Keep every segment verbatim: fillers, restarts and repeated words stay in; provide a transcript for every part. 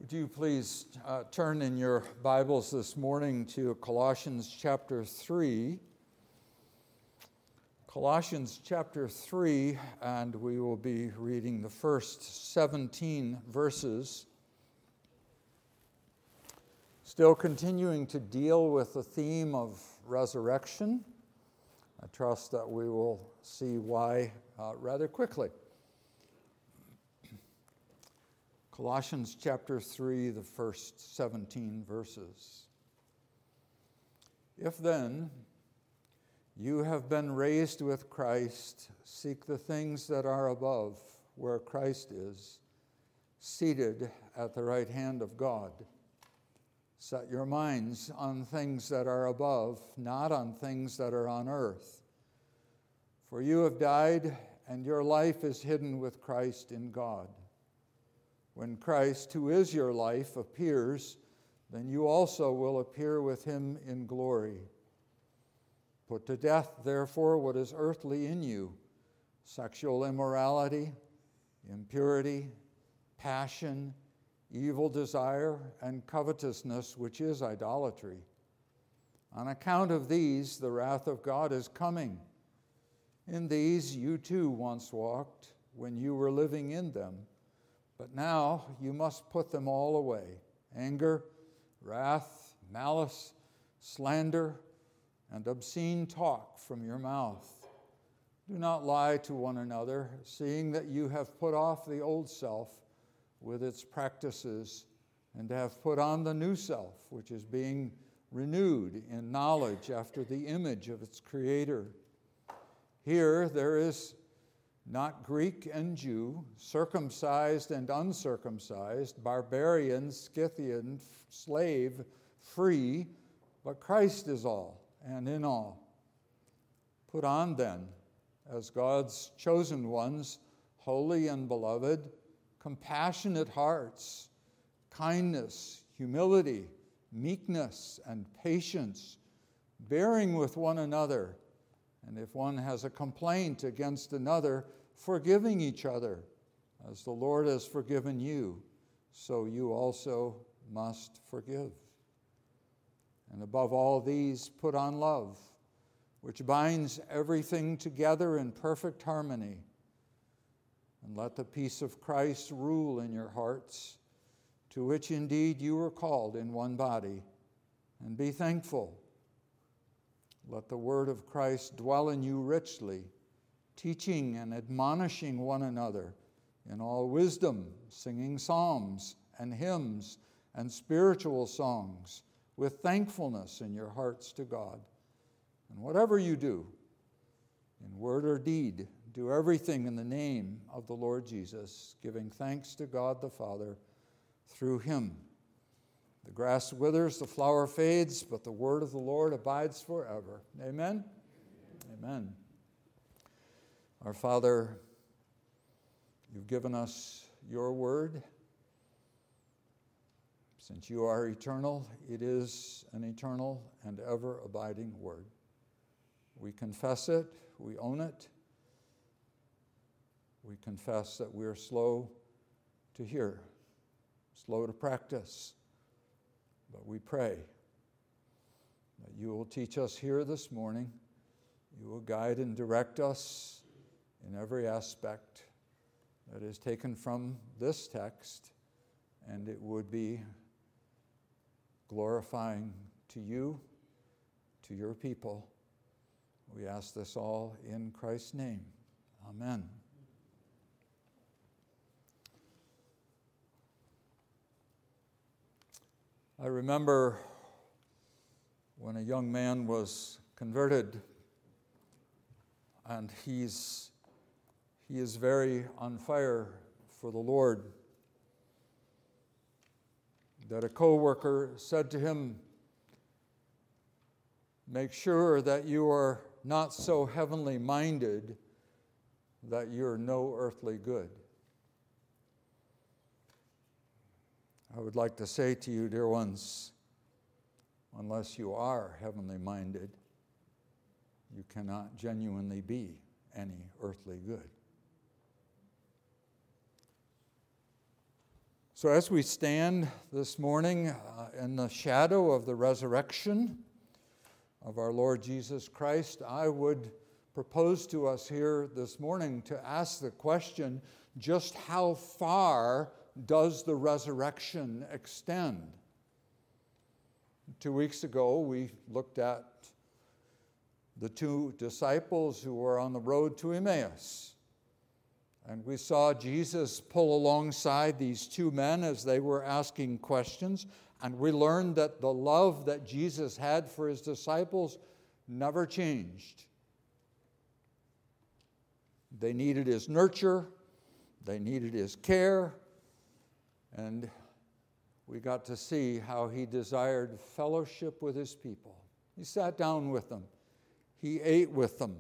Would you please uh, turn in your Bibles this morning to Colossians chapter three. Colossians chapter three, and we will be reading the first seventeen verses. Still continuing to deal with the theme of resurrection. I trust that we will see why uh, rather quickly. Colossians chapter three, the first seventeen verses. If then you have been raised with Christ, seek the things that are above, where Christ is, seated at the right hand of God. Set your minds on things that are above, not on things that are on earth. For you have died, and your life is hidden with Christ in God. When Christ, who is your life, appears, then you also will appear with him in glory. Put to death, therefore, what is earthly in you: sexual immorality, impurity, passion, evil desire, and covetousness, which is idolatry. On account of these, the wrath of God is coming. In these you too once walked when you were living in them. But now you must put them all away: anger, wrath, malice, slander, and obscene talk from your mouth. Do not lie to one another, seeing that you have put off the old self with its practices, and have put on the new self, which is being renewed in knowledge after the image of its Creator. Here there is not Greek and Jew, circumcised and uncircumcised, barbarian, Scythian, slave, free, but Christ is all and in all. Put on then, as God's chosen ones, holy and beloved, compassionate hearts, kindness, humility, meekness, and patience, bearing with one another, and if one has a complaint against another, forgiving each other. As the Lord has forgiven you, so you also must forgive. And above all these, put on love, which binds everything together in perfect harmony. And let the peace of Christ rule in your hearts, to which indeed you were called in one body, and be thankful. Let the word of Christ dwell in you richly, teaching and admonishing one another in all wisdom, singing psalms and hymns and spiritual songs with thankfulness in your hearts to God. And whatever you do, in word or deed, do everything in the name of the Lord Jesus, giving thanks to God the Father through him. The grass withers, the flower fades, but the word of the Lord abides forever. Amen? Amen. Our Father, you've given us your word. Since you are eternal, it is an eternal and ever-abiding word. We confess it, we own it. We confess that we are slow to hear, slow to practice. But we pray that you will teach us here this morning. You will guide and direct us in every aspect that is taken from this text, and it would be glorifying to you, to your people. We ask this all in Christ's name. Amen. I remember when a young man was converted, and he's he is very on fire for the Lord, that a co-worker said to him, "Make sure that you are not so heavenly minded that you're no earthly good." I would like to say to you, dear ones, unless you are heavenly minded, you cannot genuinely be any earthly good. So as we stand this morning uh, in the shadow of the resurrection of our Lord Jesus Christ, I would propose to us here this morning to ask the question, just how far does the resurrection extend? Two weeks ago, we looked at the two disciples who were on the road to Emmaus. And we saw Jesus pull alongside these two men as they were asking questions. And we learned that the love that Jesus had for his disciples never changed. They needed his nurture. They needed his care. And we got to see how he desired fellowship with his people. He sat down with them. He ate with them.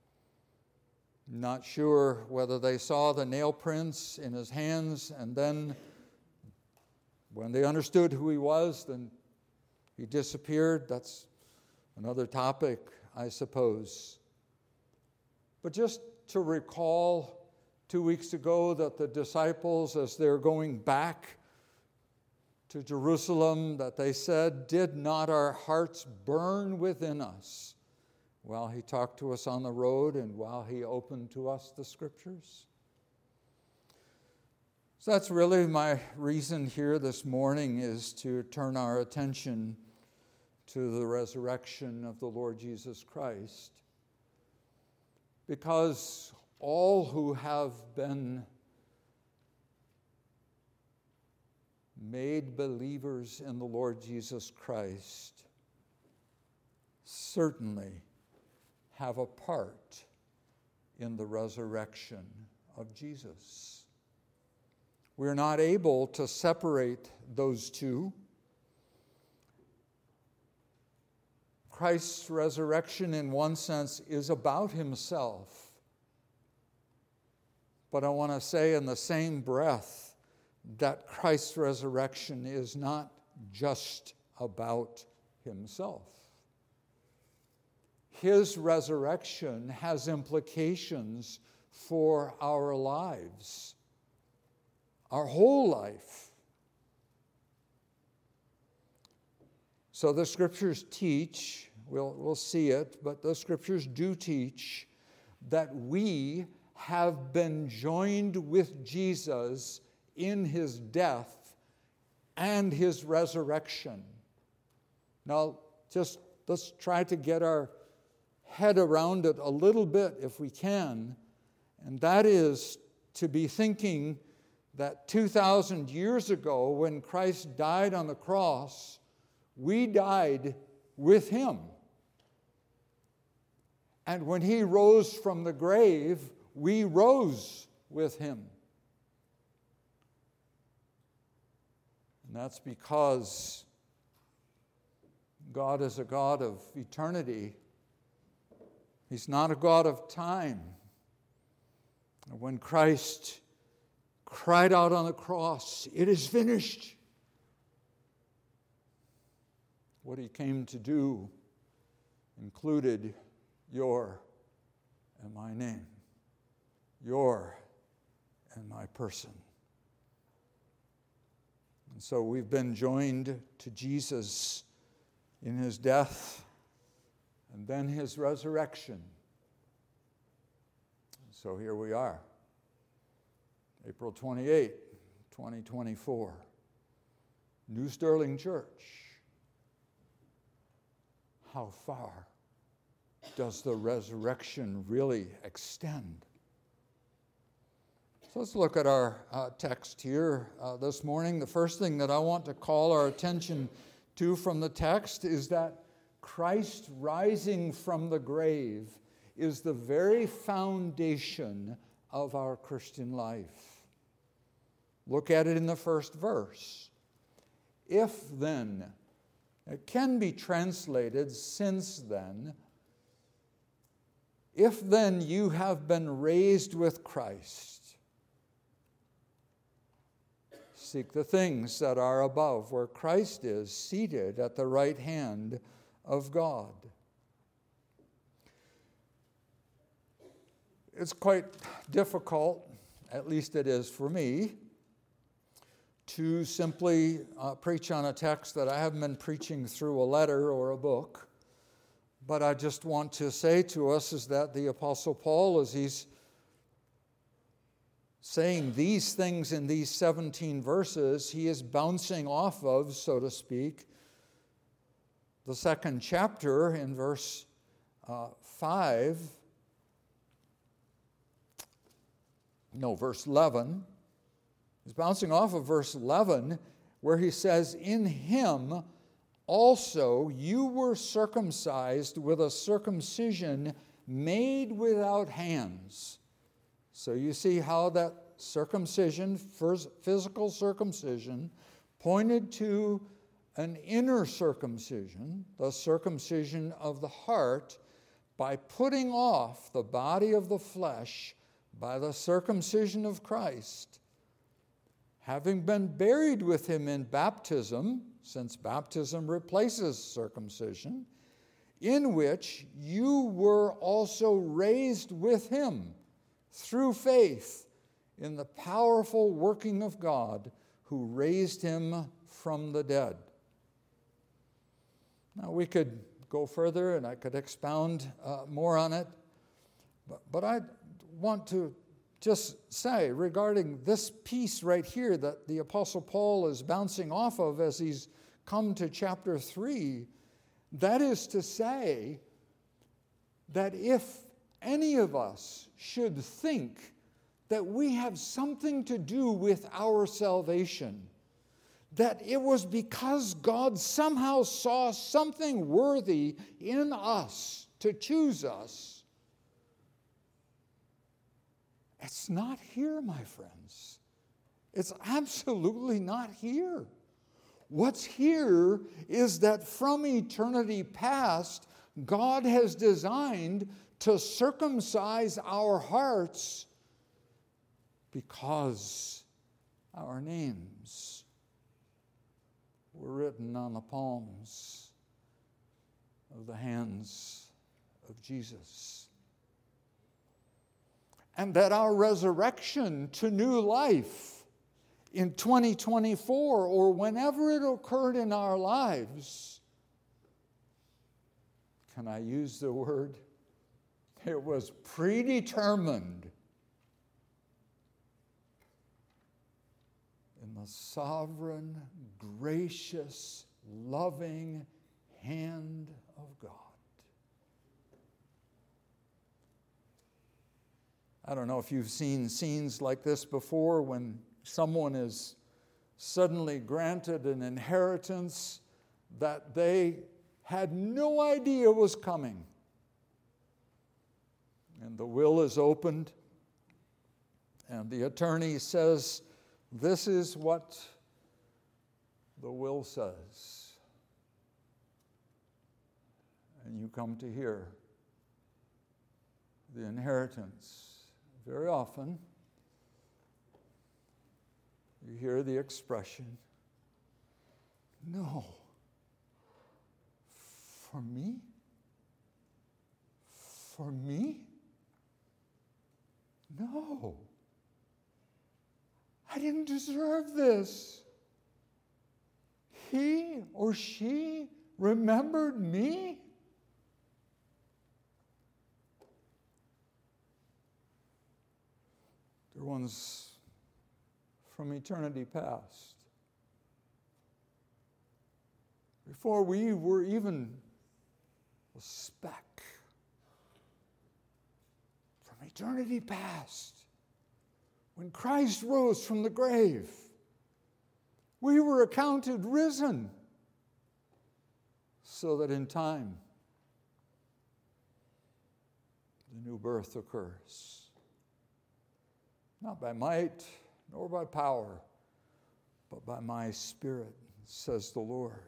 Not sure whether they saw the nail prints in his hands, and then when they understood who he was, then he disappeared. That's another topic, I suppose. But just to recall two weeks ago that the disciples, as they're going back to Jerusalem, that they said, "Did not our hearts burn within us while he talked to us on the road and while he opened to us the Scriptures?" So that's really my reason here this morning, is to turn our attention to the resurrection of the Lord Jesus Christ. Because all who have been made believers in the Lord Jesus Christ certainly have a part in the resurrection of Jesus. We're not able to separate those two. Christ's resurrection, in one sense, is about himself. But I want to say in the same breath that Christ's resurrection is not just about himself. His resurrection has implications for our lives, our whole life. So the Scriptures teach, we'll, we'll see it, but the Scriptures do teach that we have been joined with Jesus in his death and his resurrection. Now, just let's try to get our head around it a little bit if we can, and that is to be thinking that two thousand years ago, when Christ died on the cross, we died with him. And when he rose from the grave, we rose with him. And that's because God is a God of eternity. He's not a God of time. When Christ cried out on the cross, "It is finished," what he came to do included your and my name, your and my person. And so we've been joined to Jesus in his death and then his resurrection. So here we are, April twenty-eighth, twenty twenty-four, New Sterling Church. How far does the resurrection really extend? So let's look at our uh, text here uh, this morning. The first thing that I want to call our attention to from the text is that Christ rising from the grave is the very foundation of our Christian life. Look at it in the first verse. If then, it can be translated since then, if then you have been raised with Christ, seek the things that are above, where Christ is seated at the right hand of God. It's quite difficult, at least it is for me, to simply uh, preach on a text that I haven't been preaching through a letter or a book. But I just want to say to us is that the Apostle Paul, as he's saying these things in these seventeen verses, he is bouncing off of, so to speak, the second chapter in verse uh, five. No, verse eleven. He's bouncing off of verse eleven, where he says, "In him also you were circumcised with a circumcision made without hands." So you see how that circumcision, physical circumcision, pointed to an inner circumcision, the circumcision of the heart, by putting off the body of the flesh by the circumcision of Christ, having been buried with him in baptism, since baptism replaces circumcision, in which you were also raised with him through faith in the powerful working of God who raised him from the dead. Now we could go further and I could expound uh, more on it, but, but I want to just say regarding this piece right here that the Apostle Paul is bouncing off of as he's come to chapter three, that is to say that if any of us should think that we have something to do with our salvation, that it was because God somehow saw something worthy in us to choose us, it's not here, my friends. It's absolutely not here. What's here is that from eternity past, God has designed to circumcise our hearts because our names were written on the palms of the hands of Jesus. And that our resurrection to new life in twenty twenty-four or whenever it occurred in our lives, can I use the word? It was predetermined in the sovereign, gracious, loving hand of God. I don't know if you've seen scenes like this before when someone is suddenly granted an inheritance that they had no idea was coming. And the will is opened, and the attorney says, "This is what the will says." And you come to hear the inheritance. Very often, you hear the expression, "No, for me? For me? No, I didn't deserve this. He or she remembered me?" Dear ones, from eternity past, before we were even a speck, from eternity past, when Christ rose from the grave, we were accounted risen, so that in time the new birth occurs. Not by might, nor by power, but by my Spirit, says the Lord.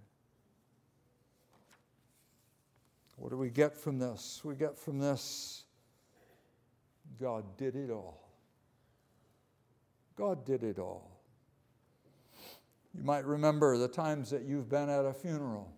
What do we get from this? We get from this, God did it all. God did it all. You might remember the times that you've been at a funeral.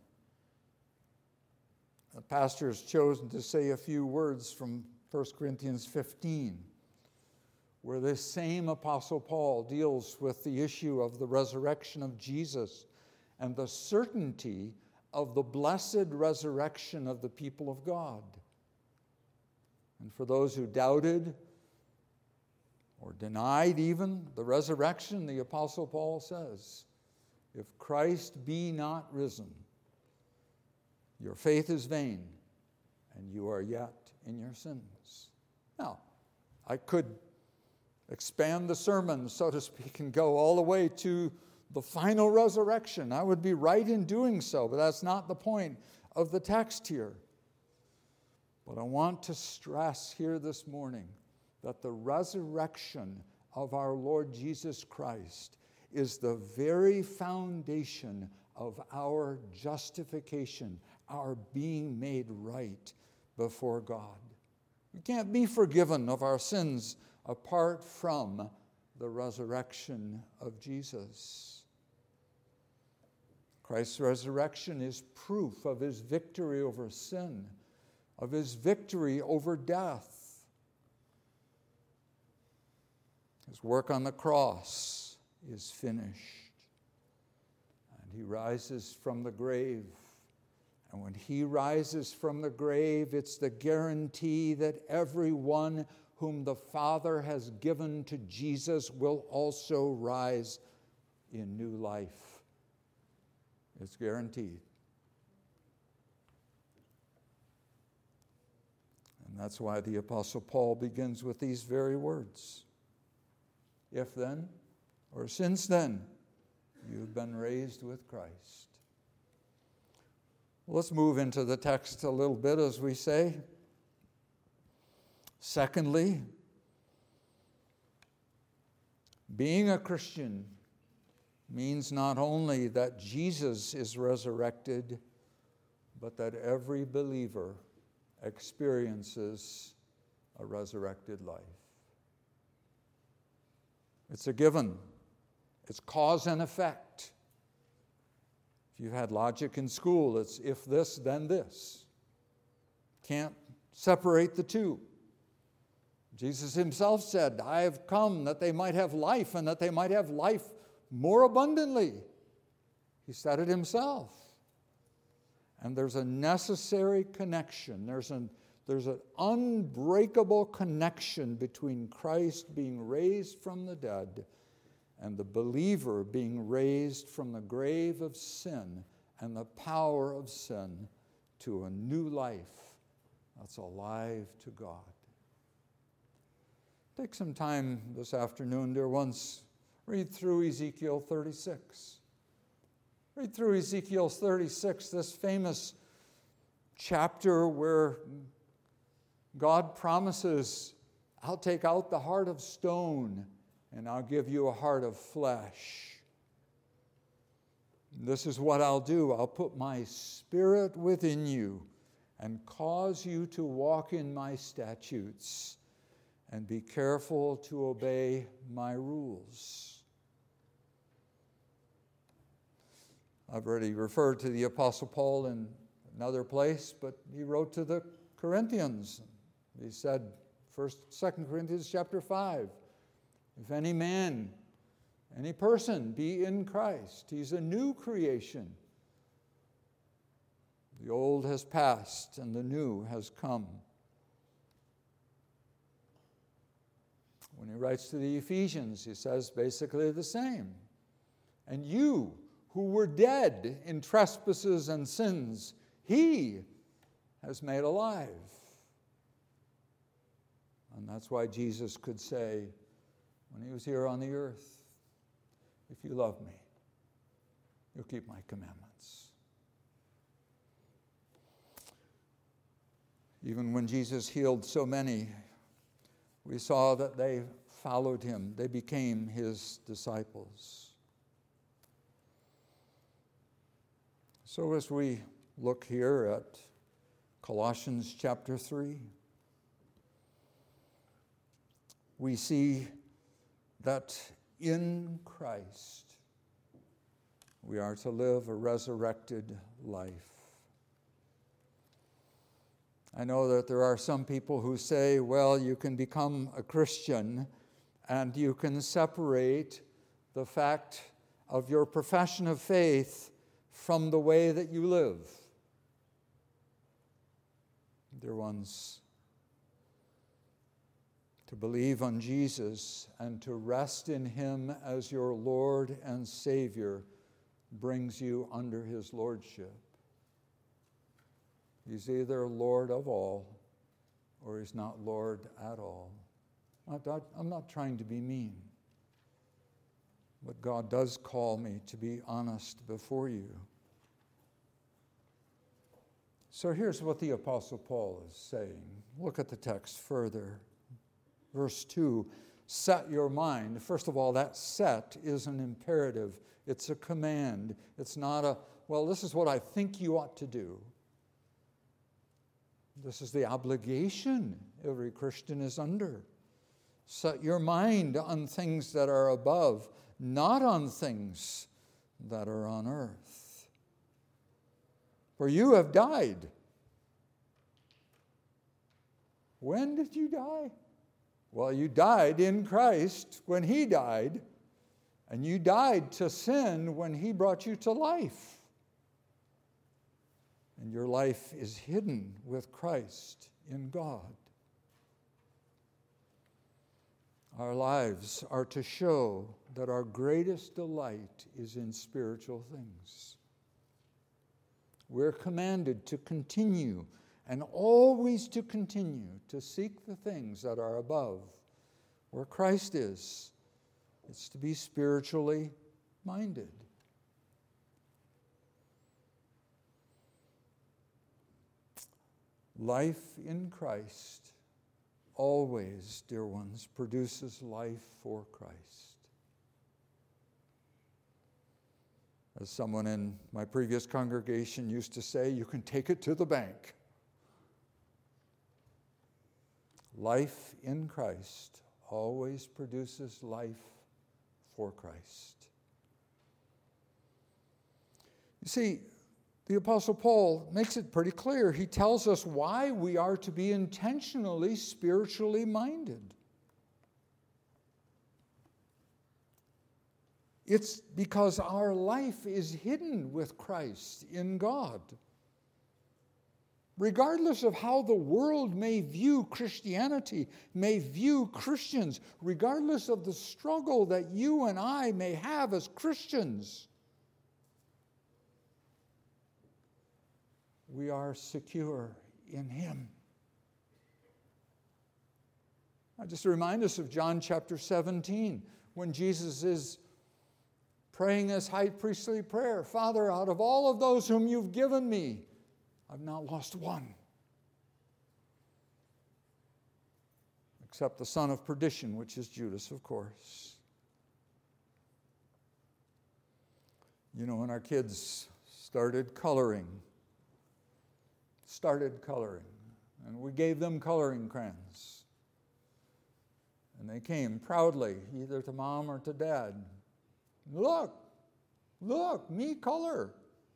The pastor's chosen to say a few words from First Corinthians fifteen. where this same Apostle Paul deals with the issue of the resurrection of Jesus and the certainty of the blessed resurrection of the people of God. And for those who doubted or denied even the resurrection, the Apostle Paul says, if Christ be not risen, your faith is vain, and you are yet in your sins. Now, I could expand the sermon, so to speak, and go all the way to the final resurrection. I would be right in doing so, but that's not the point of the text here. But I want to stress here this morning that the resurrection of our Lord Jesus Christ is the very foundation of our justification, our being made right before God. We can't be forgiven of our sins apart from the resurrection of Jesus. Christ's resurrection is proof of his victory over sin, of his victory over death. His work on the cross is finished, and he rises from the grave. And when he rises from the grave, it's the guarantee that everyone whom the Father has given to Jesus will also rise in new life. It's guaranteed. And that's why the Apostle Paul begins with these very words. If then, or since then, you've been raised with Christ. Well, let's move into the text a little bit, as we say. Secondly, being a Christian means not only that Jesus is resurrected, but that every believer experiences a resurrected life. It's a given. It's cause and effect. If you had logic in school, it's if this, then this. Can't separate the two. Jesus himself said, I have come that they might have life and that they might have life more abundantly. He said it himself. And there's a necessary connection. There's an, there's an unbreakable connection between Christ being raised from the dead and the believer being raised from the grave of sin and the power of sin to a new life that's alive to God. Take some time this afternoon, dear ones. Read through Ezekiel thirty-six. Read through Ezekiel thirty-six, this famous chapter where God promises, I'll take out the heart of stone and I'll give you a heart of flesh. This is what I'll do. I'll put my spirit within you and cause you to walk in my statutes and be careful to obey my rules. I've already referred to the Apostle Paul in another place, but he wrote to the Corinthians. He said, First, Second Corinthians chapter five, if any man, any person be in Christ, he's a new creation. The old has passed and the new has come. When he writes to the Ephesians, he says basically the same. And you, who were dead in trespasses and sins, he has made alive. And that's why Jesus could say, when he was here on the earth, if you love me, you'll keep my commandments. Even when Jesus healed so many, we saw that they followed him. They became his disciples. So as we look here at Colossians chapter three, we see that in Christ we are to live a resurrected life. I know that there are some people who say, well, you can become a Christian and you can separate the fact of your profession of faith from the way that you live. Dear ones, to believe on Jesus and to rest in Him as your Lord and Savior brings you under His lordship. He's either Lord of all or He's not Lord at all. I'm not trying to be mean, but God does call me to be honest before you. So here's what the Apostle Paul is saying. Look at the text further. Verse two, set your mind. First of all, that set is an imperative. It's a command. It's not a, well, this is what I think you ought to do. This is the obligation every Christian is under. Set your mind on things that are above, not on things that are on earth. For you have died. When did you die? Well, you died in Christ when He died, and you died to sin when He brought you to life. And your life is hidden with Christ in God. Our lives are to show that our greatest delight is in spiritual things. We're commanded to continue and always to continue to seek the things that are above, where Christ is. It's to be spiritually minded. Life in Christ always, dear ones, produces life for Christ. As someone in my previous congregation used to say, you can take it to the bank. Life in Christ always produces life for Christ. You see, the Apostle Paul makes it pretty clear. He tells us why we are to be intentionally spiritually minded. It's because our life is hidden with Christ in God. Regardless of how the world may view Christianity, may view Christians, regardless of the struggle that you and I may have as Christians, we are secure in Him. Now, just to remind us of John chapter seventeen, when Jesus is praying this high priestly prayer, Father, out of all of those whom you've given me, I've not lost one, except the son of perdition, which is Judas, of course. You know, when our kids started coloring, started coloring, and we gave them coloring crayons, and they came proudly, either to mom or to dad. Look, look, me color.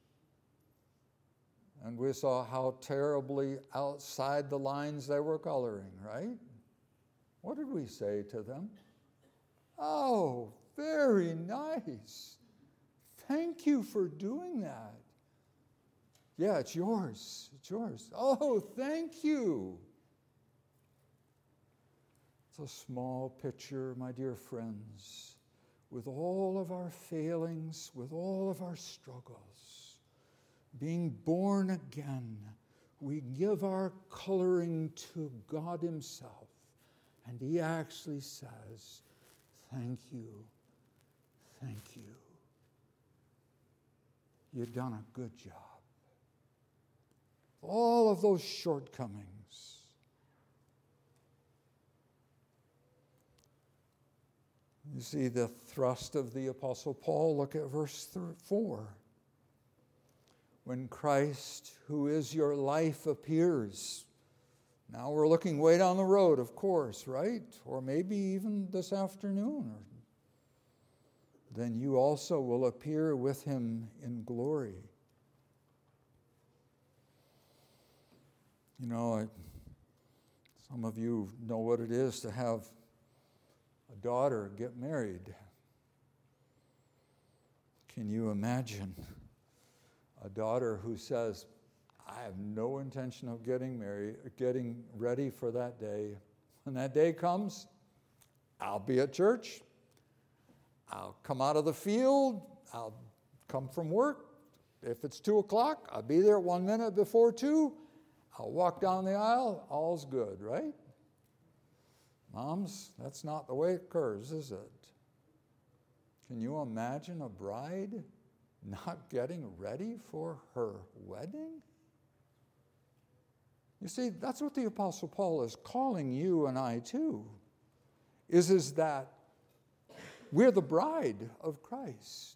And we saw how terribly outside the lines they were coloring, right? What did we say to them? Oh, very nice. Thank you for doing that. Yeah, it's yours. It's yours. Oh, thank you. It's a small picture, my dear friends, with all of our failings, with all of our struggles. Being born again, we give our coloring to God Himself. And He actually says, thank you, thank you. You've done a good job. All of those shortcomings. You see the thrust of the Apostle Paul. Look at verse four. When Christ, who is your life, appears. Now we're looking way down the road, of course, right? Or maybe even this afternoon. Then you also will appear with Him in glory. You know, I, some of you know what it is to have a daughter get married. Can you imagine a daughter who says, I have no intention of getting married, getting ready for that day. When that day comes, I'll be at church. I'll come out of the field. I'll come from work. If it's two o'clock, I'll be there one minute before two. I'll walk down the aisle. All's good, right? Moms, that's not the way it occurs, is it? Can you imagine a bride not getting ready for her wedding? You see, that's what the Apostle Paul is calling you and I to, is, is that we're the bride of Christ.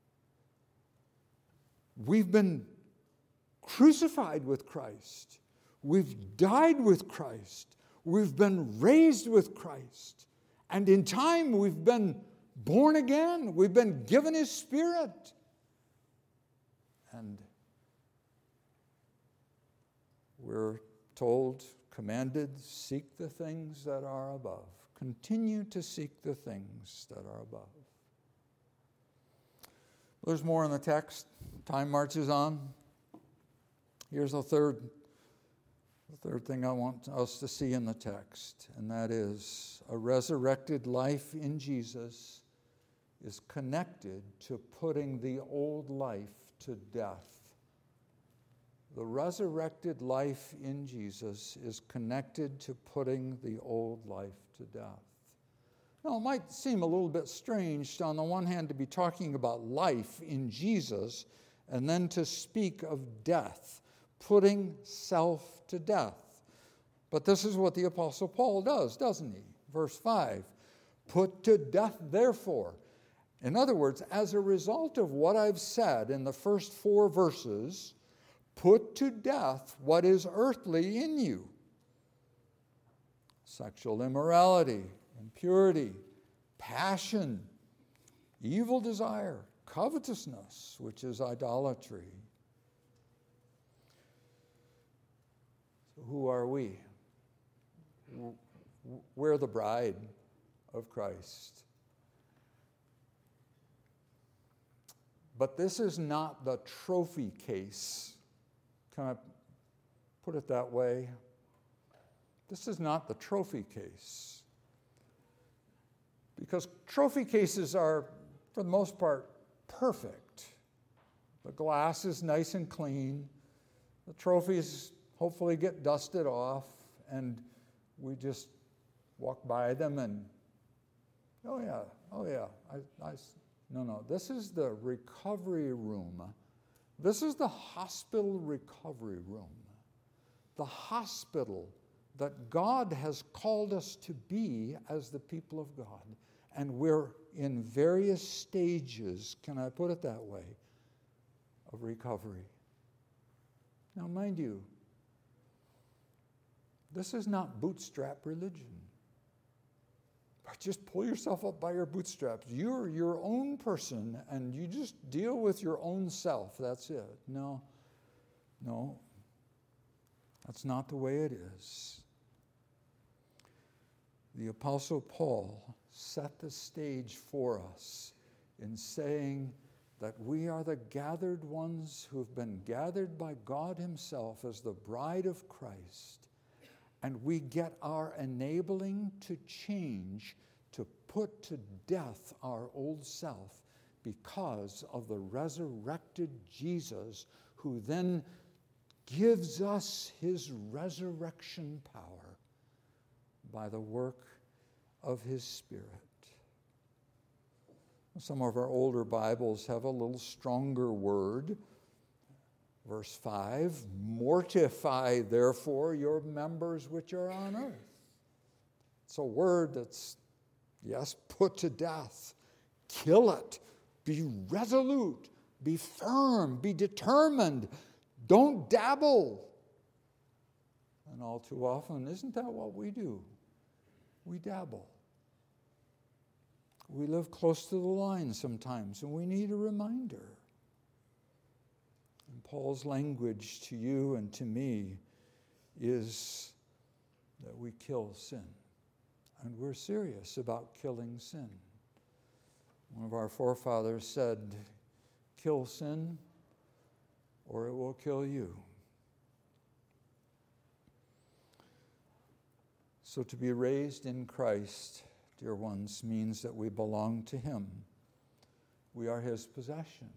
We've been crucified with Christ. We've died with Christ. We've been raised with Christ. And in time, we've been born again. We've been given His Spirit. And we're told, commanded, seek the things that are above. Continue to seek the things that are above. There's more in the text. Time marches on. Here's the third, the third thing I want us to see in the text, and that is a resurrected life in Jesus is connected to putting the old life to death. The resurrected life in Jesus is connected to putting the old life to death. Now, it might seem a little bit strange, on the one hand, to be talking about life in Jesus and then to speak of death, putting self to death. But this is what the Apostle Paul does, doesn't he? Verse five, put to death, therefore. In other words, as a result of what I've said in the first four verses, put to death what is earthly in you. Sexual immorality, impurity, passion, evil desire, covetousness, which is idolatry. So who are we? We're the bride of Christ. But this is not the trophy case. Can I put it that way? This is not the trophy case. Because trophy cases are, for the most part, perfect. The glass is nice and clean. The trophies hopefully get dusted off, and we just walk by them and, oh yeah, oh yeah. I, I, no, no, this is the recovery room. This is the hospital recovery room. The hospital that God has called us to be as the people of God. And we're in various stages, can I put it that way, of recovery. Now, mind you, this is not bootstrap religion. Just pull yourself up by your bootstraps. You're your own person, and you just deal with your own self. That's it. No, no, that's not the way it is. The Apostle Paul set the stage for us in saying that we are the gathered ones who have been gathered by God Himself as the bride of Christ, and we get our enabling to change, to put to death our old self because of the resurrected Jesus, who then gives us His resurrection power by the work of His Spirit. Some of our older Bibles have a little stronger word. Verse five, mortify therefore your members which are on earth. It's a word that's, yes, put to death. Kill it. Be resolute. Be firm. Be determined. Don't dabble. And all too often, isn't that what we do? We dabble. We live close to the line sometimes, and we need a reminder. And Paul's language to you and to me is that we kill sin and we're serious about killing sin. One of our forefathers said, kill sin or it will kill you. So to be raised in Christ, dear ones, means that we belong to Him. We are His possession.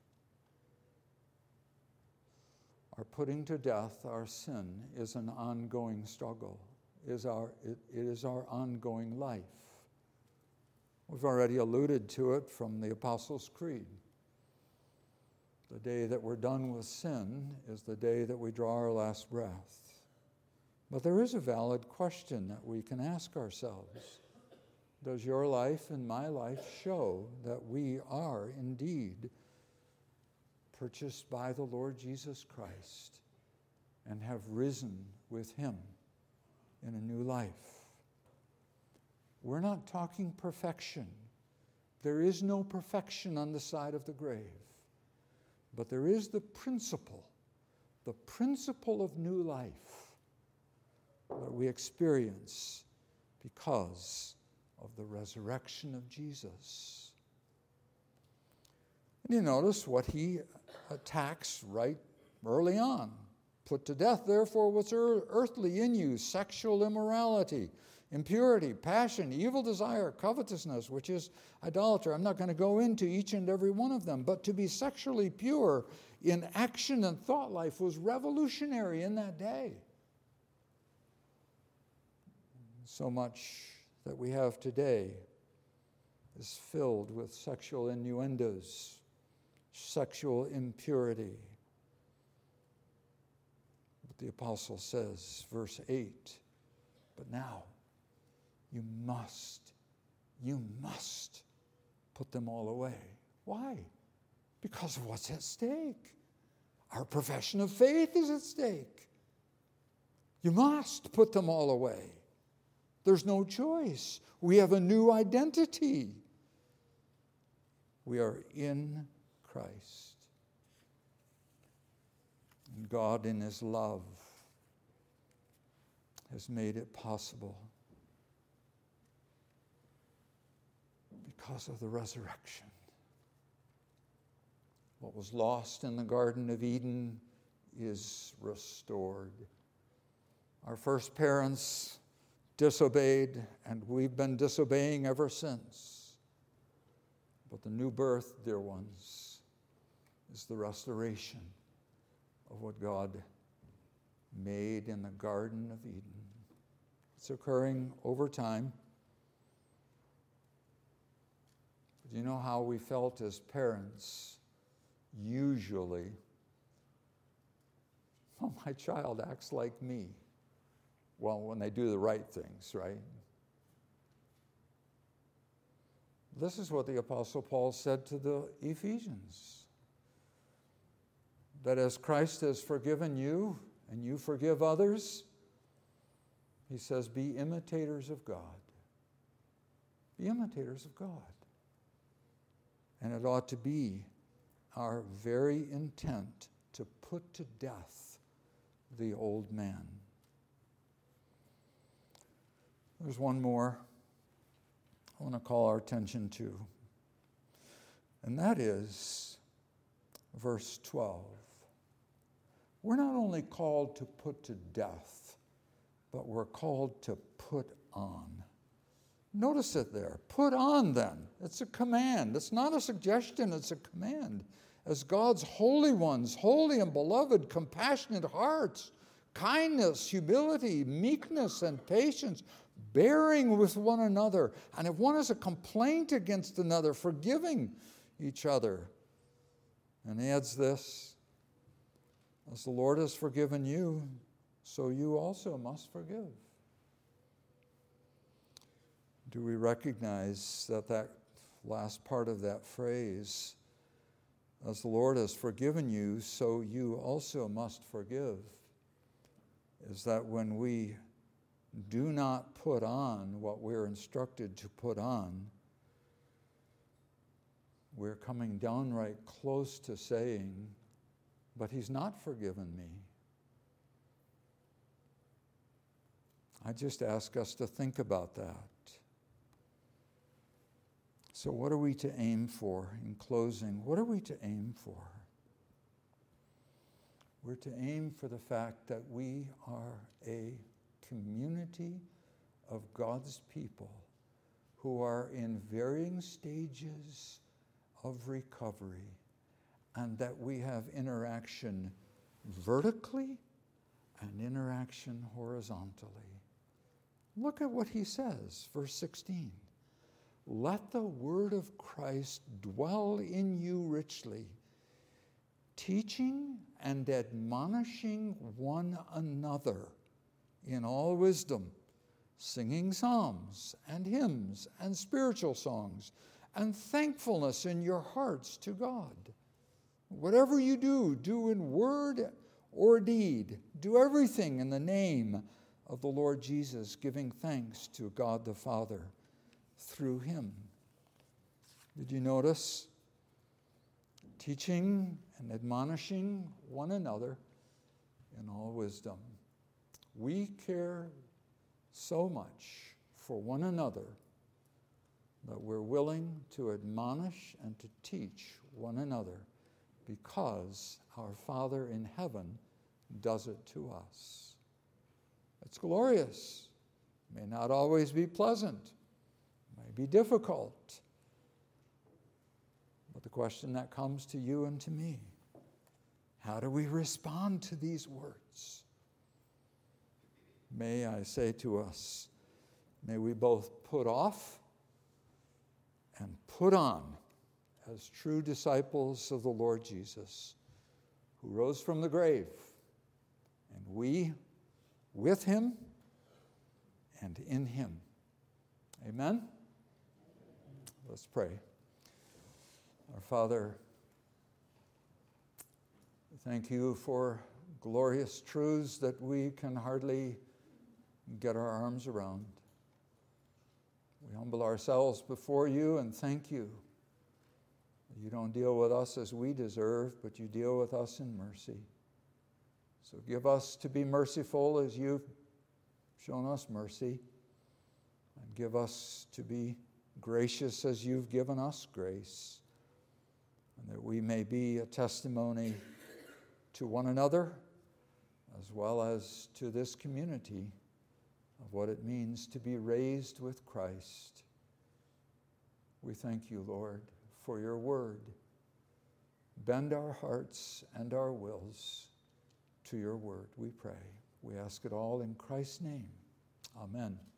Our putting to death our sin is an ongoing struggle, is our, it, it is our ongoing life. We've already alluded to it from the Apostles' Creed. The day that we're done with sin is the day that we draw our last breath. But there is a valid question that we can ask ourselves. Does your life and my life show that we are indeed purchased by the Lord Jesus Christ and have risen with Him in a new life? We're not talking perfection. There is no perfection on the side of the grave. But there is the principle, the principle of new life that we experience because of the resurrection of Jesus. And you notice what he attacks right early on. Put to death, therefore, what's earthly in you, sexual immorality, impurity, passion, evil desire, covetousness, which is idolatry. I'm not going to go into each and every one of them, but to be sexually pure in action and thought life was revolutionary in that day. So much that we have today is filled with sexual innuendos, sexual impurity. But the apostle says, verse eight, but now you must, you must put them all away. Why? Because of what's at stake. Our profession of faith is at stake. You must put them all away. There's no choice. We have a new identity. We are in Christ. And God, in His love, has made it possible because of the resurrection. What was lost in the Garden of Eden is restored. Our first parents disobeyed, and we've been disobeying ever since. But the new birth, dear ones, is the restoration of what God made in the Garden of Eden. It's occurring over time. But you know how we felt as parents? Usually, oh, my child acts like me. Well, when they do the right things, right? This is what the Apostle Paul said to the Ephesians. That as Christ has forgiven you, and you forgive others, he says, be imitators of God. Be imitators of God. And it ought to be our very intent to put to death the old man. There's one more I want to call our attention to, and that is verse twelve. We're not only called to put to death, but we're called to put on. Notice it there. Put on, then. It's a command. It's not a suggestion, it's a command. As God's holy ones, holy and beloved, compassionate hearts, kindness, humility, meekness, and patience, bearing with one another, and if one has a complaint against another, forgiving each other. And he adds this, as the Lord has forgiven you, so you also must forgive. Do we recognize that that last part of that phrase, as the Lord has forgiven you, so you also must forgive, is that when we do not put on what we're instructed to put on, we're coming downright close to saying, but he's not forgiven me. I just ask us to think about that. So what are we to aim for in closing? What are we to aim for? We're to aim for the fact that we are a community of God's people who are in varying stages of recovery, and that we have interaction vertically and interaction horizontally. Look at what he says, verse sixteen. Let the word of Christ dwell in you richly, teaching and admonishing one another in all wisdom, singing psalms and hymns and spiritual songs and thankfulness in your hearts to God. Whatever you do, do in word or deed. Do everything in the name of the Lord Jesus, giving thanks to God the Father through him. Did you notice? Teaching and admonishing one another in all wisdom. We care so much for one another that we're willing to admonish and to teach one another because our Father in heaven does it to us. It's glorious. It may not always be pleasant. It may be difficult. But the question that comes to you and to me, how do we respond to these words? May I say to us, may we both put off and put on as true disciples of the Lord Jesus, who rose from the grave, and we with him and in him. Amen? Let's pray. Our Father, thank you for glorious truths that we can hardly get our arms around. We humble ourselves before you and thank you. You don't deal with us as we deserve, but you deal with us in mercy. So give us to be merciful as you've shown us mercy, and give us to be gracious as you've given us grace, and that we may be a testimony to one another as well as to this community of what it means to be raised with Christ. We thank you, Lord, for your word. Bend our hearts and our wills to your word, we pray. We ask it all in Christ's name. Amen.